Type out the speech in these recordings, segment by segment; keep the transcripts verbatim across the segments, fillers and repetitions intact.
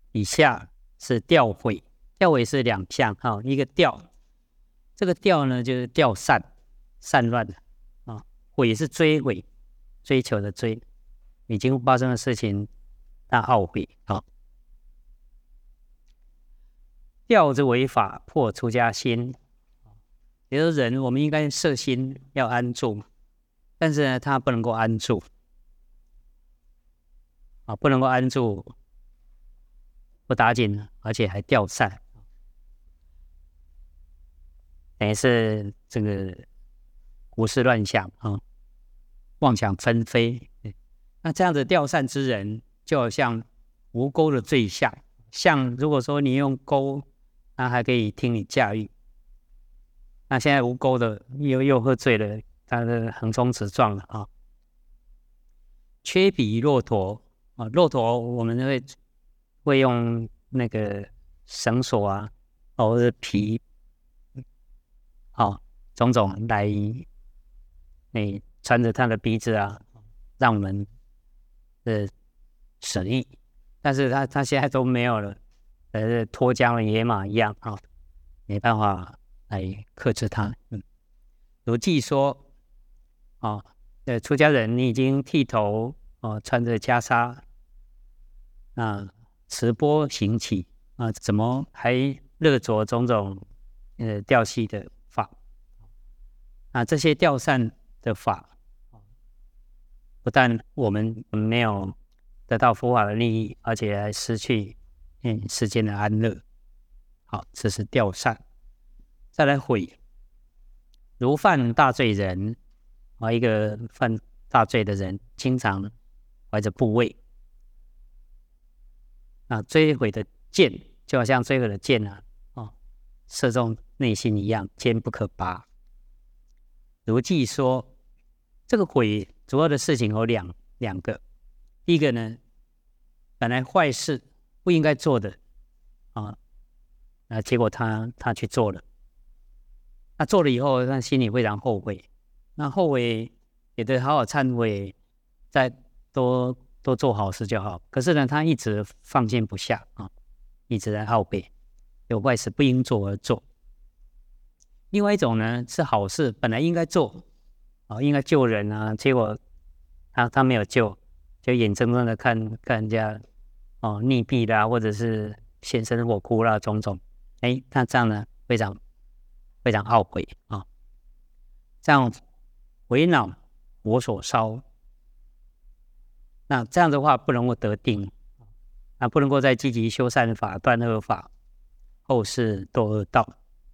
以下是调毁，调毁是两项哈、哦，一个调，这个调呢就是调散，散乱的啊、哦，毁是追悔，追求的追，已经发生的事情，那懊悔啊。哦，调之为法，破出家心。也就是人，我们应该摄心要安住，但是呢，他不能够安住啊，不能够安住，不打紧，而且还调散，等于是这个胡思乱想啊，妄想纷飞。那这样子调散之人，就好像无钩的醉象。像如果说你用钩，那还可以听你驾驭。那现在无钩的又又喝醉了，他的横冲直撞了啊！缺彼骆驼啊，骆驼我们会会用那个绳索啊，或者皮，啊，种种来，你穿着它的鼻子啊，让我们的省力。但是他他现在都没有了，呃，脱缰的野马一样啊，没办法来克制它。嗯，如记说啊，呃，出家人你已经剃头哦，穿着袈裟啊，持钵行乞啊，怎么还勒着种种呃调戏的法？啊，这些调散的法，不但我们没有得到佛法的利益，而且还失去嗯世间的安乐。好，这是调散。再来毁，如犯大罪人啊，一个犯大罪的人，经常怀着部位啊，追毁的箭就好像追毁的箭啊，哦，射中内心一样，坚不可拔。如记说，这个毁主要的事情有两两个，第一个呢，本来坏事不应该做的啊，那结果他他去做了，那做了以后，他心里非常后悔，那后悔也得好好忏悔，再多多做好事就好。可是呢，他一直放心不下啊，一直在懊悔，有坏事不应做而做。另外一种呢是好事，本来应该做啊，应该救人啊，结果他他没有救，就眼睁睁的看看人家哦溺毙啦，或者是现身火窟啦，种种。哎，那这样呢非常非常懊悔啊，这样为恼火所烧。那这样的话不能够得定，啊，不能够再积极修善法、断恶法，后世堕恶道。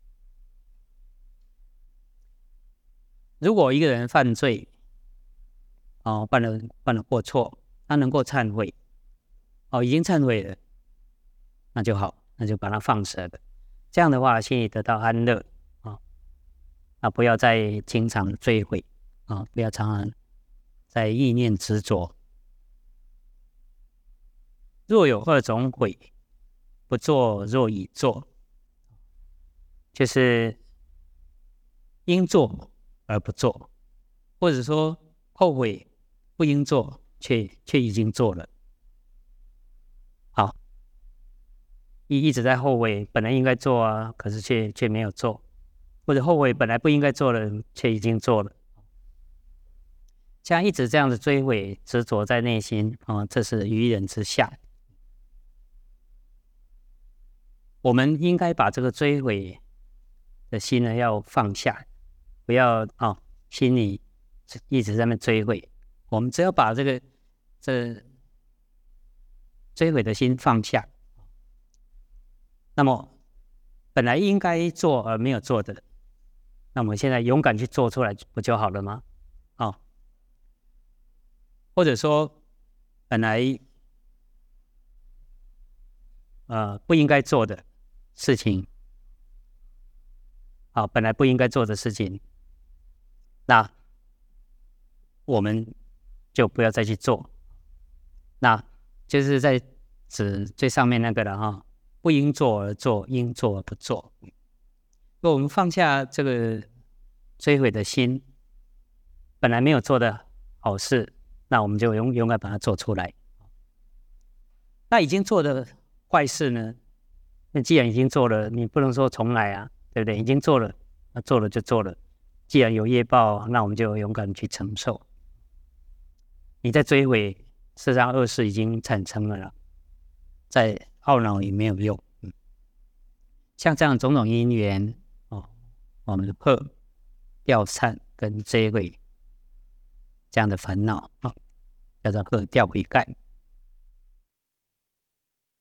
如果一个人犯罪，哦，犯了犯了过错，他能够忏悔，哦，已经忏悔了，那就好，那就把他放舍了。这样的话，心里得到安乐啊，啊，不要再经常追悔啊，不要常常在意念执着。若有二种悔，不做若已做，就是应做而不做，或者说后悔不应做，却却已经做了。好，一一直在后悔，本来应该做啊，可是却却没有做，或者后悔本来不应该做的，却已经做了。像一直这样的追悔执着在内心啊、哦，这是愚人之相。我们应该把这个追悔的心呢要放下，不要啊、哦、心里一直在那追悔。我们只要把这个这追悔的心放下，那么本来应该做而没有做的，那我们现在勇敢去做出来不就好了吗？哦，或者说本来呃不应该做的事情，啊，本来不应该做的事情，那我们就不要再去做。那就是在指最上面那个了哈，不应做而做，应做而不做。如果我们放下这个追悔的心，本来没有做的好事，那我们就勇勇敢把它做出来。那已经做的坏事呢？那既然已经做了，你不能说重来啊，对不对？已经做了，那做了就做了。既然有业报，那我们就勇敢去承受。你在追悔，事实上恶事已经产生了啦，再懊恼也没有用。嗯，像这样种种因缘哦，我们的破、掉散跟追悔这样的烦恼啊，叫做破掉悔盖。